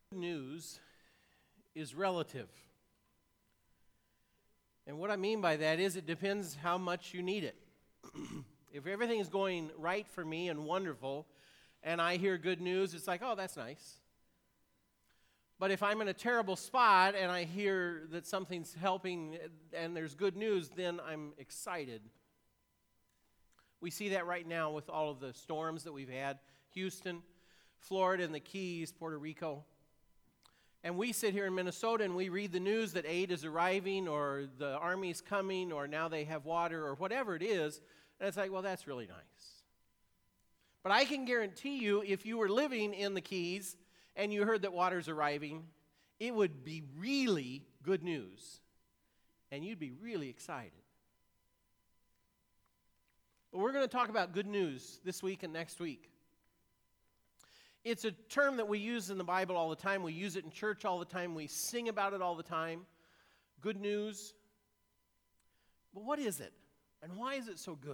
News is relative. And what I mean by that is it depends how much you need it. If everything is going right for me and wonderful, and I hear good news, it's like, oh, that's nice. But if I'm in a terrible spot and I hear that something's helping and there's good news, then I'm excited. We see that right now with all of the storms that we've had. Houston, Florida, and the Keys, Puerto Rico. And we sit here in Minnesota and we read the news that aid is arriving or the army's coming or now they have water or whatever it is. And it's like, well, that's really nice. But I can guarantee you, if you were living in the Keys and you heard that water's arriving, it would be really good news. And you'd be really excited. But we're going to talk about good news this week and next week. It's a term that we use in the Bible all the time. We use it in church all the time. We sing about it all the time. Good news. But what is it? And why is it so good?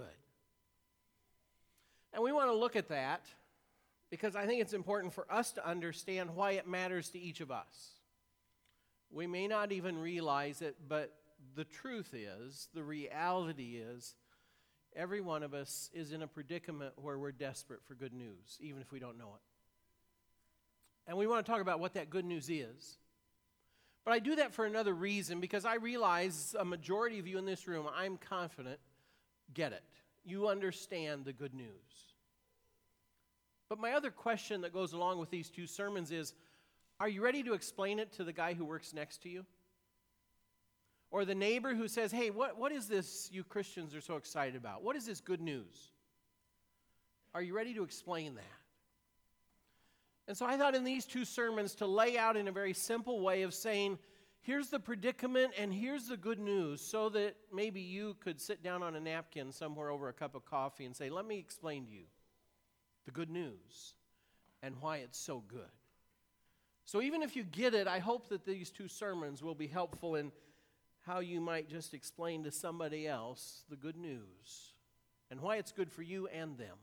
And we want to look at that because I think it's important for us to understand why it matters to each of us. We may not even realize it, but the truth is, the reality is, every one of us is in a predicament where we're desperate for good news, even if we don't know it. And we want to talk about what that good news is. But I do that for another reason, because I realize a majority of you in this room, I'm confident, get it. You understand the good news. But my other question that goes along with these two sermons is, are you ready to explain it to the guy who works next to you? Or the neighbor who says, hey, what is this you Christians are so excited about? What is this good news? Are you ready to explain that? And so I thought in these two sermons to lay out in a very simple way of saying, here's the predicament and here's the good news, so that maybe you could sit down on a napkin somewhere over a cup of coffee and say, let me explain to you the good news and why it's so good. So even if you get it, I hope that these two sermons will be helpful in how you might just explain to somebody else the good news and why it's good for you and them.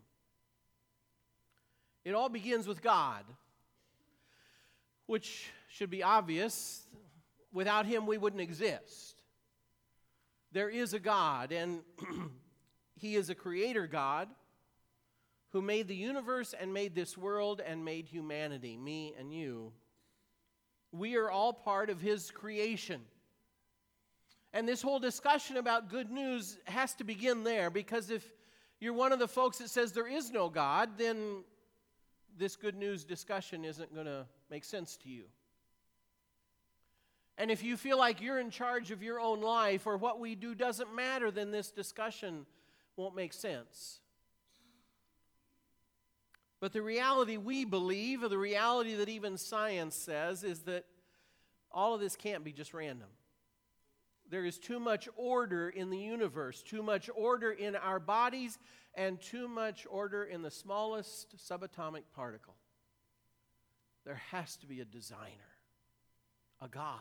It all begins with God, which should be obvious. Without Him, we wouldn't exist. There is a God, and He is a creator God who made the universe and made this world and made humanity, me and you. We are all part of His creation. And this whole discussion about good news has to begin there, because if you're one of the folks that says there is no God, then this good news discussion isn't going to make sense to you. And if you feel like you're in charge of your own life or what we do doesn't matter, then this discussion won't make sense. But the reality we believe, or the reality that even science says, is that all of this can't be just random. There is too much order in the universe, too much order in our bodies, and too much order in the smallest subatomic particle. There has to be a designer, a God.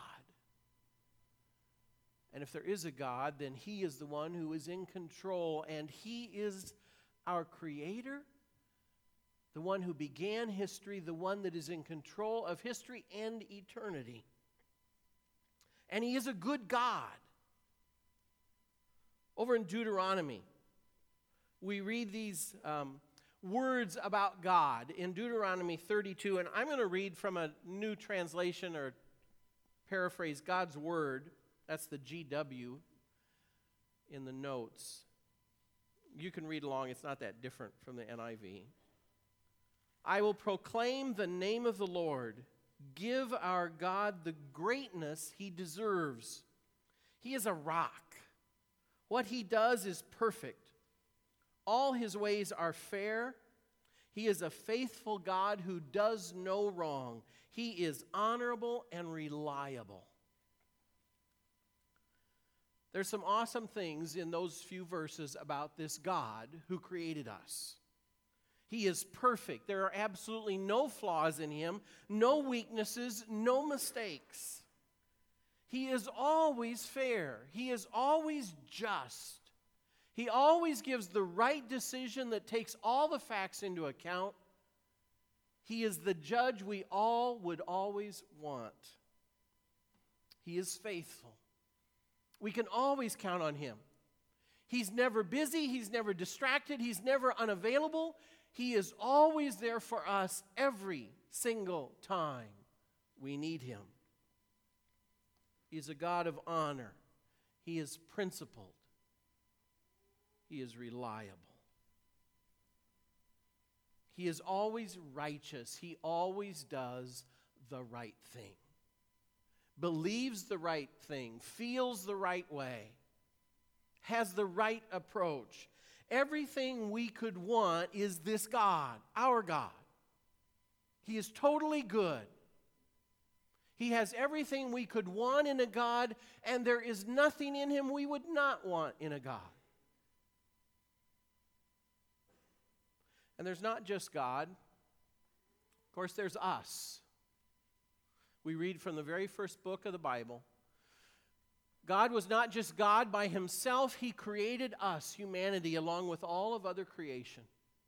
And if there is a God, then He is the one who is in control, and He is our creator, the one who began history, the one that is in control of history and eternity. And He is a good God. Over in Deuteronomy, we read these words about God in Deuteronomy 32, and I'm going to read from a new translation or paraphrase, God's Word. That's the GW in the notes. You can read along. It's not that different from the NIV. I will proclaim the name of the Lord. Give our God the greatness He deserves. He is a rock. What He does is perfect. All His ways are fair. He is a faithful God who does no wrong. He is honorable and reliable. There's some awesome things in those few verses about this God who created us. He is perfect. There are absolutely no flaws in Him, no weaknesses, no mistakes. He is always fair. He is always just. He always gives the right decision that takes all the facts into account. He is the judge we all would always want. He is faithful. We can always count on Him. He's never busy. He's never distracted. He's never unavailable. He is always there for us every single time we need Him. He's a God of honor. He is principled. He is reliable. He is always righteous. He always does the right thing. Believes the right thing. Feels the right way. Has the right approach. Everything we could want is this God, our God. He is totally good. He has everything we could want in a God, and there is nothing in Him we would not want in a God. And there's not just God. Of course, there's us. We read from the very first book of the Bible. God was not just God by Himself. He created us, humanity, along with all of other creation.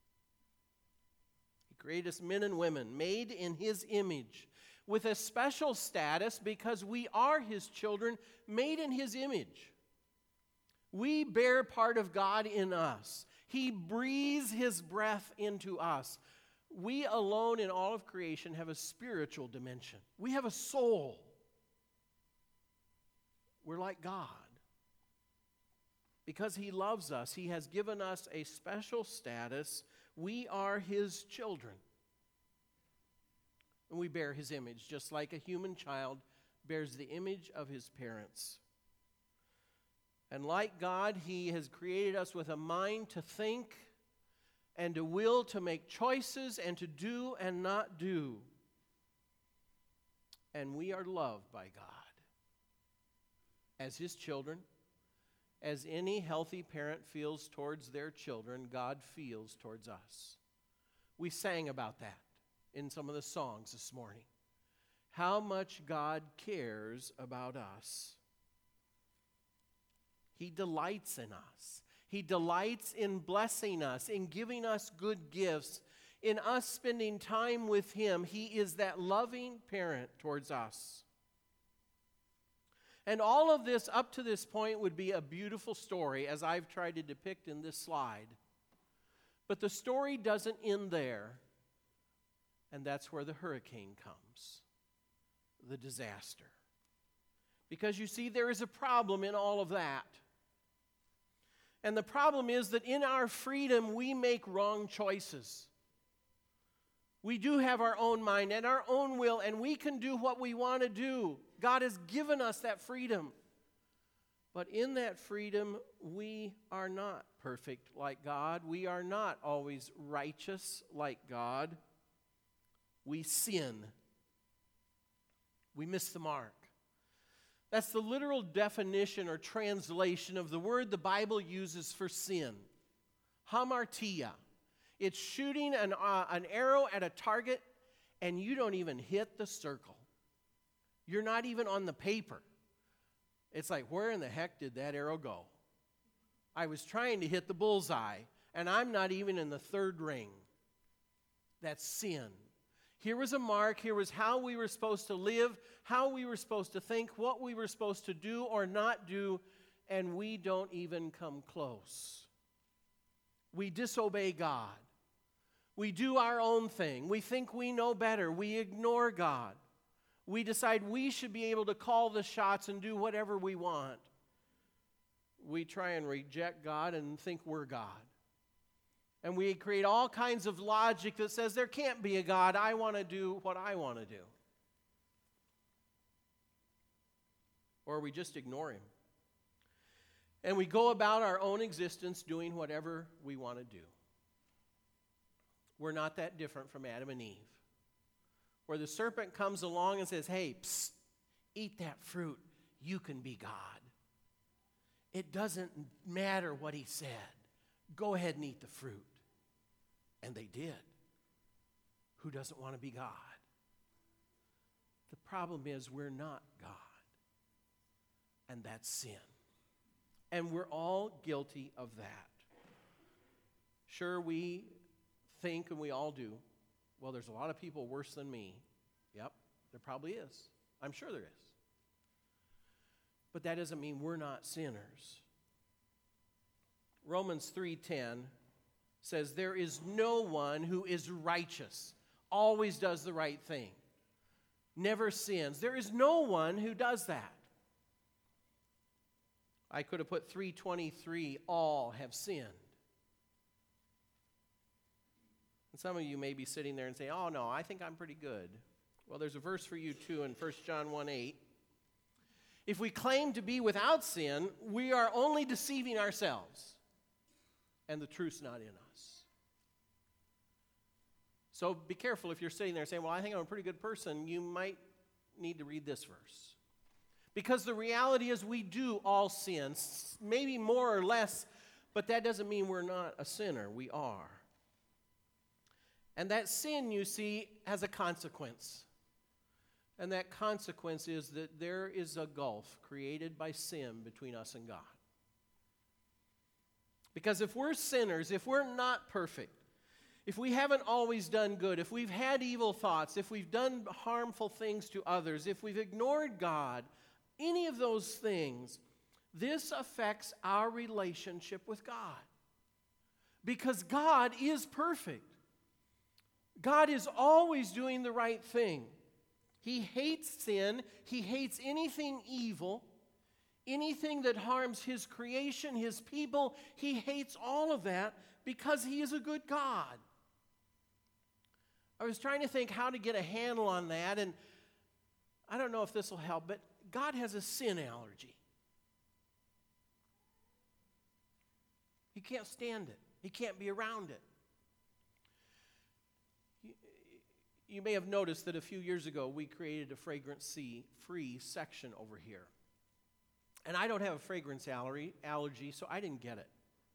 He created us men and women, made in His image, with a special status because we are His children, made in His image. We bear part of God in us. He breathes His breath into us. We alone in all of creation have a spiritual dimension. We have a soul. We're like God. Because He loves us, He has given us a special status. We are His children. And we bear His image, just like a human child bears the image of his parents. And like God, He has created us with a mind to think and a will to make choices and to do and not do. And we are loved by God. As His children, as any healthy parent feels towards their children, God feels towards us. We sang about that in some of the songs this morning. How much God cares about us. He delights in us. He delights in blessing us, in giving us good gifts, in us spending time with Him. He is that loving parent towards us. And all of this up to this point would be a beautiful story, as I've tried to depict in this slide. But the story doesn't end there, and that's where the hurricane comes, the disaster. Because you see, there is a problem in all of that. And the problem is that in our freedom, we make wrong choices. We do have our own mind and our own will, and we can do what we want to do. God has given us that freedom. But in that freedom, we are not perfect like God. We are not always righteous like God. We sin. We miss the mark. That's the literal definition or translation of the word the Bible uses for sin. Hamartia. It's shooting an arrow at a target and you don't even hit the circle. You're not even on the paper. It's like, where in the heck did that arrow go? I was trying to hit the bullseye and I'm not even in the third ring. That's sin. Here was a mark. Here was how we were supposed to live, how we were supposed to think, what we were supposed to do or not do, and we don't even come close. We disobey God. We do our own thing. We think we know better. We ignore God. We decide we should be able to call the shots and do whatever we want. We try and reject God and think we're God. And we create all kinds of logic that says there can't be a God. I want to do what I want to do. Or we just ignore Him. And we go about our own existence doing whatever we want to do. We're not that different from Adam and Eve. Where the serpent comes along and says, hey, psst, eat that fruit. You can be God. It doesn't matter what he said. Go ahead and eat the fruit. And they did. Who doesn't want to be God? The problem is we're not God. And that's sin. And we're all guilty of that. Sure, we think, and we all do, Well, there's a lot of people worse than me. Yep, there probably is. I'm sure there is. But that doesn't mean we're not sinners. Romans 3:10 says, there is no one who is righteous, always does the right thing, never sins. There is no one who does that. I could have put 3:23, all have sinned. And some of you may be sitting there and say, oh no, I think I'm pretty good. Well, there's a verse for you too in 1 John 1:8. If we claim to be without sin, we are only deceiving ourselves, and the truth's not in us. So be careful if you're sitting there saying, well, I think I'm a pretty good person. You might need to read this verse. Because the reality is we do all sin, maybe more or less, but that doesn't mean we're not a sinner. We are. And that sin, you see, has a consequence. And that consequence is that there is a gulf created by sin between us and God. Because if we're sinners, if we're not perfect, if we haven't always done good, if we've had evil thoughts, if we've done harmful things to others, if we've ignored God, any of those things, this affects our relationship with God. Because God is perfect. God is always doing the right thing. He hates sin. He hates anything evil, anything that harms His creation, His people. He hates all of that because He is a good God. I was trying to think how to get a handle on that, and I don't know if this will help, but God has a sin allergy. He can't stand it. He can't be around it. You may have noticed that a few years ago we created a fragrance-free section over here. And I don't have a fragrance allergy, so I didn't get it.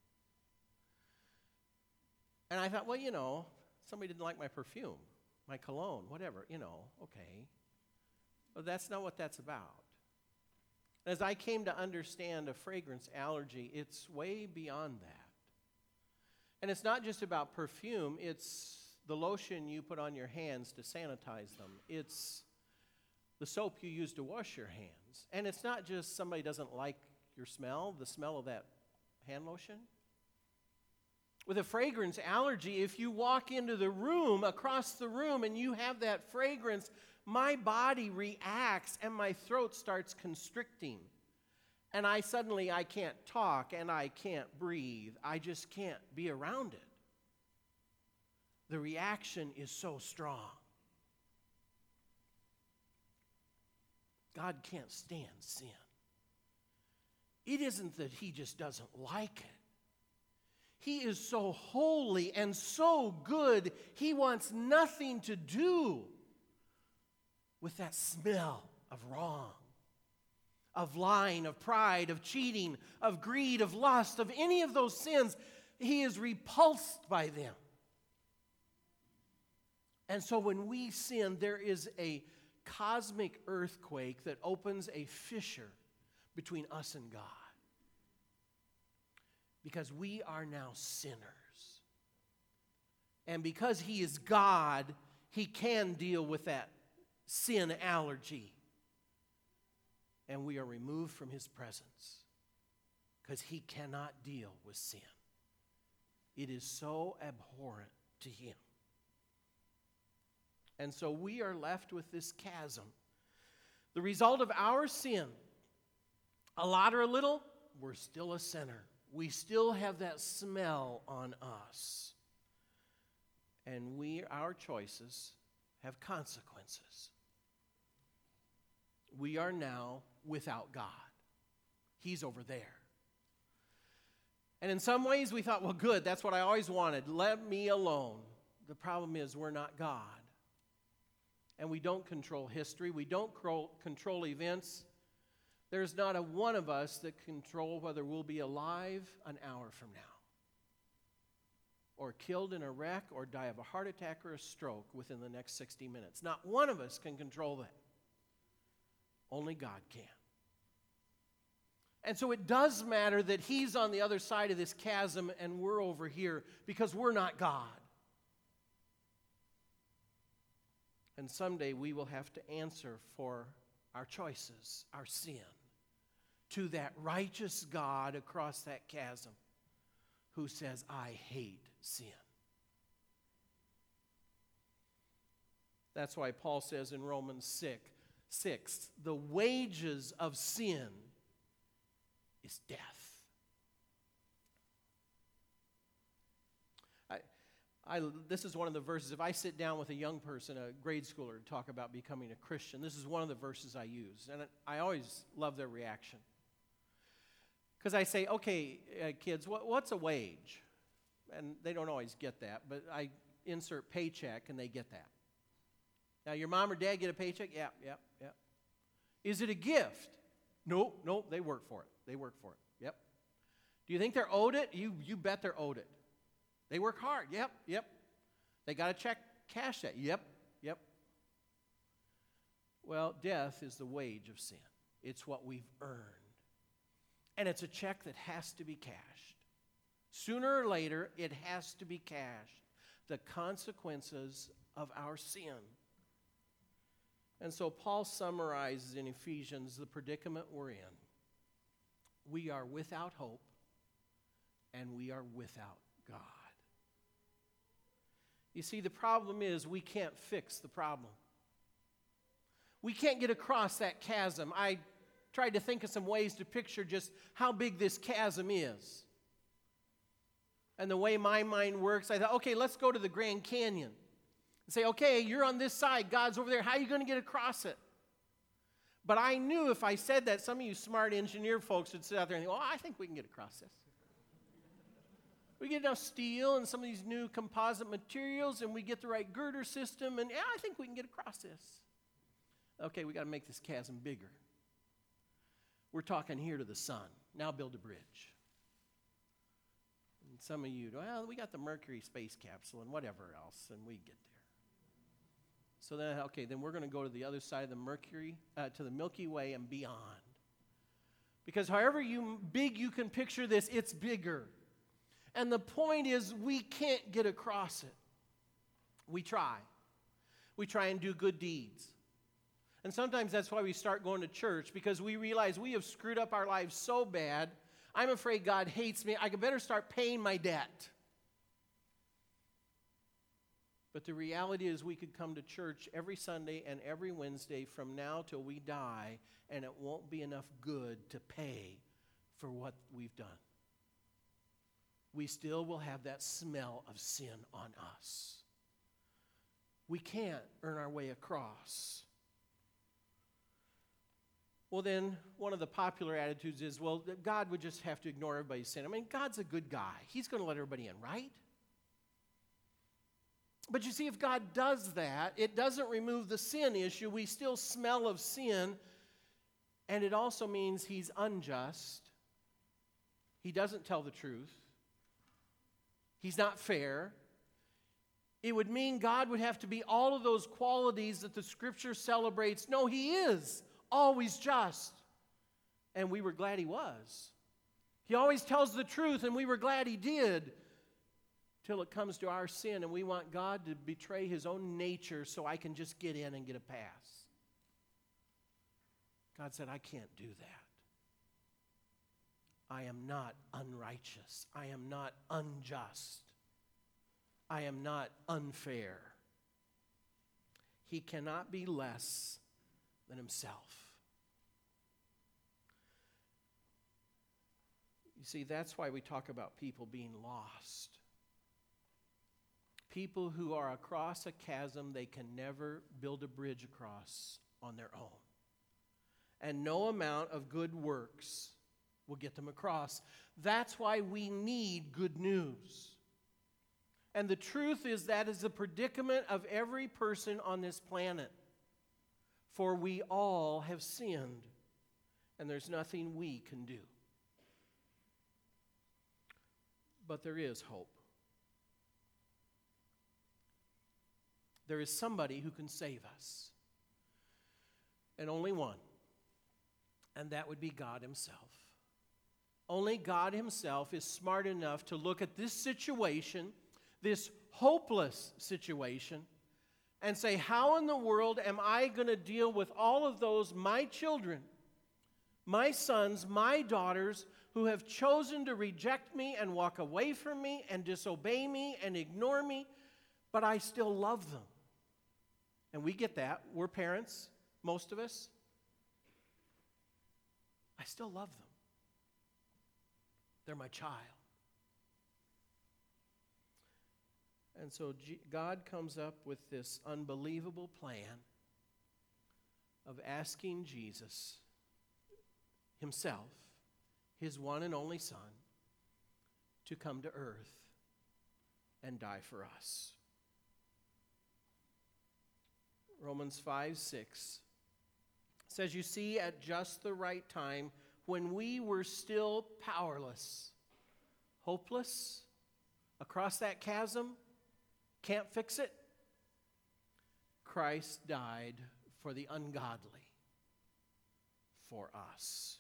And I thought, well, you know, somebody didn't like my perfume, my cologne, whatever, you know, okay. But that's not what that's about. As I came to understand a fragrance allergy, it's way beyond that. And it's not just about perfume, it's the lotion you put on your hands to sanitize them. It's the soap you use to wash your hands. And it's not just somebody doesn't like your smell, the smell of that hand lotion. With a fragrance allergy, if you walk into the room, across the room, and you have that fragrance, my body reacts and my throat starts constricting. And I can't talk and I can't breathe. I just can't be around it. The reaction is so strong. God can't stand sin. It isn't that He just doesn't like it. He is so holy and so good, He wants nothing to do with that smell of wrong, of lying, of pride, of cheating, of greed, of lust, of any of those sins. He is repulsed by them. And so when we sin, there is a cosmic earthquake that opens a fissure between us and God. Because we are now sinners. And because He is God, He can deal with that sin allergy. And we are removed from His presence because He cannot deal with sin. It is so abhorrent to Him. And so we are left with this chasm. The result of our sin, a lot or a little, we're still a sinner. We still have that smell on us. And our choices have consequences. We are now without God. He's over there. And in some ways we thought, well, good, that's what I always wanted. Let me alone. The problem is we're not God. And we don't control history. We don't control events. There's not a one of us that control whether we'll be alive an hour from now, or killed in a wreck, or die of a heart attack or a stroke within the next 60 minutes. Not one of us can control that. Only God can. And so it does matter that He's on the other side of this chasm and we're over here, because we're not God. And someday we will have to answer for our choices, our sin, to that righteous God across that chasm who says, I hate sin. That's why Paul says in Romans 6, the wages of sin is death. This is one of the verses, if I sit down with a young person, a grade schooler, to talk about becoming a Christian, this is one of the verses I use. And I always love their reaction. Because I say, okay, kids, what's a wage? And they don't always get that, but I insert paycheck and they get that. Now, your mom or dad get a paycheck? Yeah. Is it a gift? No, they work for it. Yep. Do you think they're owed it? You bet they're owed it. They work hard. Yep. They got a check, cash that. Yep. Well, death is the wage of sin. It's what we've earned. And it's a check that has to be cashed. Sooner or later, it has to be cashed. The consequences of our sin. And so Paul summarizes in Ephesians the predicament we're in. We are without hope, and we are without God. You see, the problem is we can't fix the problem. We can't get across that chasm. I tried to think of some ways to picture just how big this chasm is. And the way my mind works, I thought, okay, let's go to the Grand Canyon. And say, okay, you're on this side, God's over there. How are you going to get across it? But I knew if I said that, some of you smart engineer folks would sit out there and think, I think we can get across this. We get enough steel and some of these new composite materials, and we get the right girder system, and I think we can get across this. Okay, we got to make this chasm bigger. We're talking here to the sun. Now build a bridge. And some of you, we got the Mercury space capsule and whatever else, and we get there. So then we're going to go to the other side of the Mercury, to the Milky Way and beyond. Because however big you can picture this, it's bigger. And the point is, we can't get across it. We try. We try and do good deeds. And sometimes that's why we start going to church, because we realize we have screwed up our lives so bad, I'm afraid God hates me. I better start paying my debt. But the reality is we could come to church every Sunday and every Wednesday from now till we die, and it won't be enough good to pay for what we've done. We still will have that smell of sin on us. We can't earn our way across. Well, then, one of the popular attitudes is, God would just have to ignore everybody's sin. I mean, God's a good guy. He's going to let everybody in, right? But you see, if God does that, it doesn't remove the sin issue. We still smell of sin, and it also means He's unjust. He doesn't tell the truth. He's not fair. It would mean God would have to be all of those qualities that the Scripture celebrates. No, He is always just. And we were glad He was. He always tells the truth, and we were glad He did. Till it comes to our sin, and we want God to betray His own nature so I can just get in and get a pass. God said, I can't do that. I am not unrighteous. I am not unjust. I am not unfair. He cannot be less than Himself. You see, that's why we talk about people being lost. People who are across a chasm they can never build a bridge across on their own. And no amount of good works will get them across. That's why we need good news. And the truth is that is the predicament of every person on this planet. For we all have sinned, and there's nothing we can do. But there is hope. There is somebody who can save us. And only one. And that would be God Himself. Only God Himself is smart enough to look at this situation, this hopeless situation, and say, how in the world am I going to deal with all of those, my children, my sons, my daughters, who have chosen to reject me and walk away from me and disobey me and ignore me, but I still love them? And we get that. We're parents, most of us. I still love them. They're my child. And so God comes up with this unbelievable plan of asking Jesus himself, his one and only Son, to come to earth and die for us. Romans 5:6 says, you see, at just the right time, when we were still powerless, hopeless, across that chasm, can't fix it, Christ died for the ungodly, for us.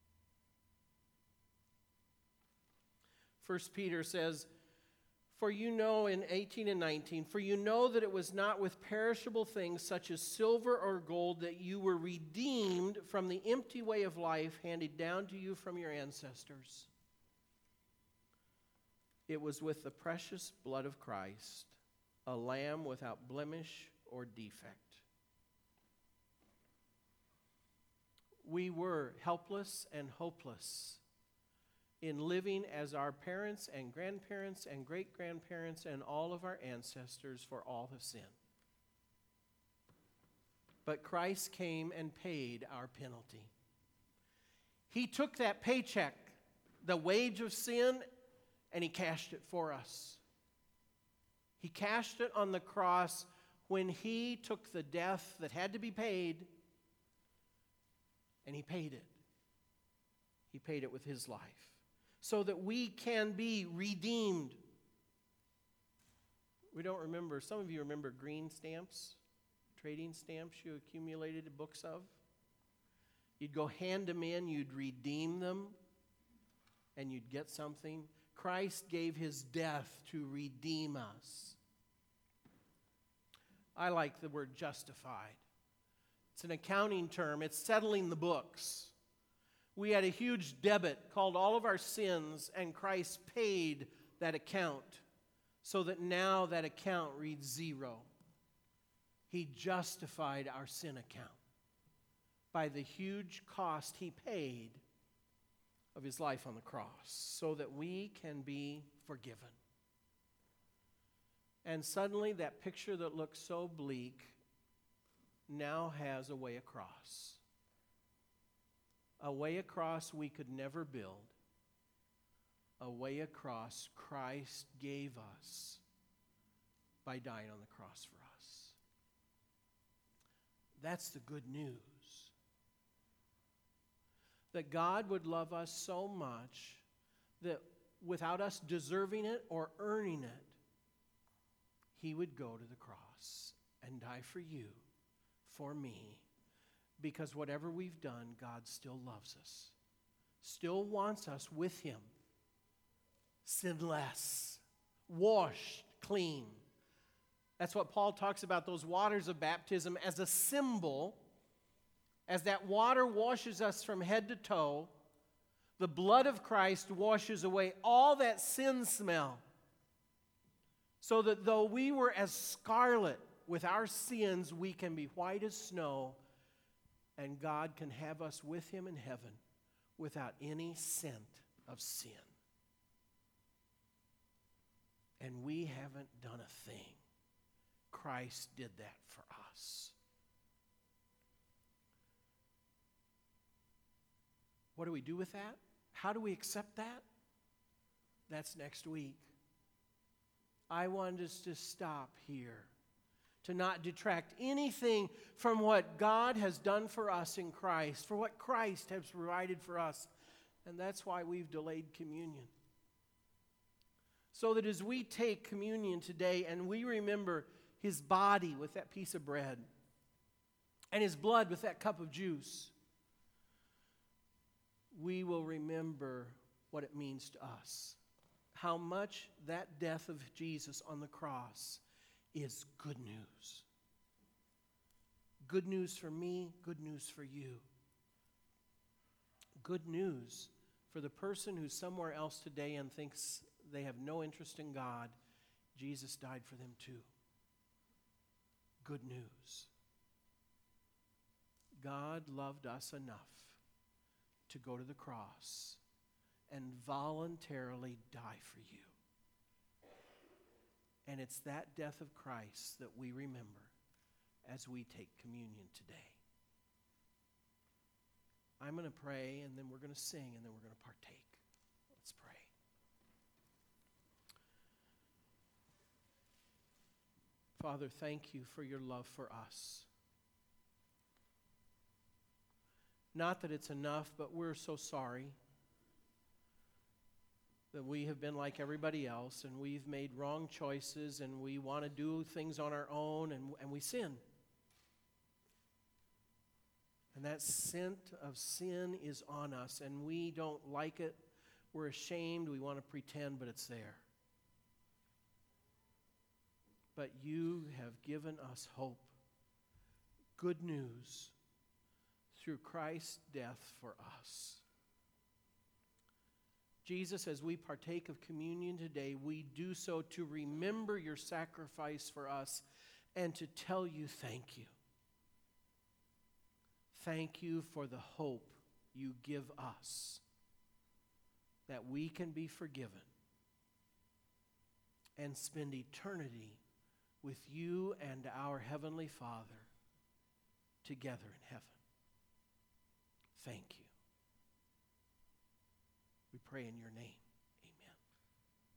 1 Peter says, for you know, in 18 and 19, for you know that it was not with perishable things such as silver or gold that you were redeemed from the empty way of life handed down to you from your ancestors. It was with the precious blood of Christ, a lamb without blemish or defect. We were helpless and hopeless in living as our parents and grandparents and great-grandparents and all of our ancestors, for all have sinned. But Christ came and paid our penalty. He took that paycheck, the wage of sin, and he cashed it for us. He cashed it on the cross when he took the death that had to be paid, and he paid it. He paid it with his life, so that we can be redeemed. We don't remember, some of you remember green stamps, trading stamps you accumulated books of. You'd go hand them in, you'd redeem them, and you'd get something. Christ gave his death to redeem us. I like the word justified. It's an accounting term. It's settling the books. We had a huge debit called all of our sins, and Christ paid that account so that now that account reads zero. He justified our sin account by the huge cost he paid of his life on the cross so that we can be forgiven. And suddenly that picture that looked so bleak now has a way across. A way across we could never build. A way across Christ gave us by dying on the cross for us. That's the good news. That God would love us so much that without us deserving it or earning it, he would go to the cross and die for you, for me. Because whatever we've done, God still loves us, still wants us with him, sinless, washed clean. That's what Paul talks about, those waters of baptism, as a symbol. As that water washes us from head to toe, the blood of Christ washes away all that sin smell, so that though we were as scarlet with our sins, we can be white as snow, and God can have us with him in heaven without any scent of sin. And we haven't done a thing. Christ did that for us. What do we do with that? How do we accept that? That's next week. I want us to stop here, to not detract anything from what God has done for us in Christ, for what Christ has provided for us. And that's why we've delayed communion. So that as we take communion today and we remember his body with that piece of bread and his blood with that cup of juice, we will remember what it means to us. How much that death of Jesus on the cross is good news. Good news for me, good news for you. Good news for the person who's somewhere else today and thinks they have no interest in God. Jesus died for them too. Good news. God loved us enough to go to the cross and voluntarily die for you. And it's that death of Christ that we remember as we take communion today. I'm going to pray, and then we're going to sing, and then we're going to partake. Let's pray. Father, thank you for your love for us. Not that it's enough, but we're so sorry that we have been like everybody else, and we've made wrong choices, and we want to do things on our own, and we sin. And that scent of sin is on us, and we don't like it. We're ashamed. We want to pretend, but it's there. But you have given us hope, good news, through Christ's death for us. Jesus, as we partake of communion today, we do so to remember your sacrifice for us and to tell you thank you. Thank you for the hope you give us, that we can be forgiven and spend eternity with you and our Heavenly Father together in heaven. Thank you. We pray in your name.